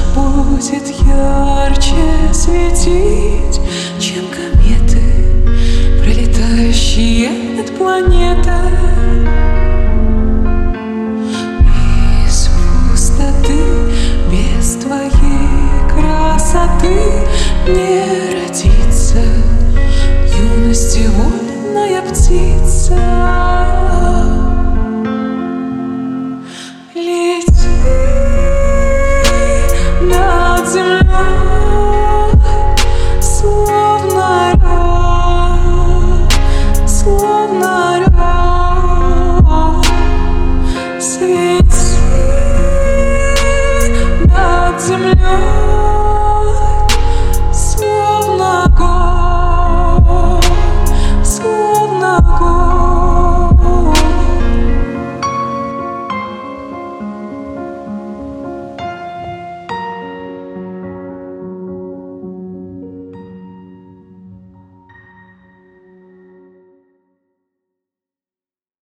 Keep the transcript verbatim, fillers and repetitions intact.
будет ярче светить, чем кометы, пролетающие над планетой. Из пустоты, без твоей красоты не родится юности вольная птица.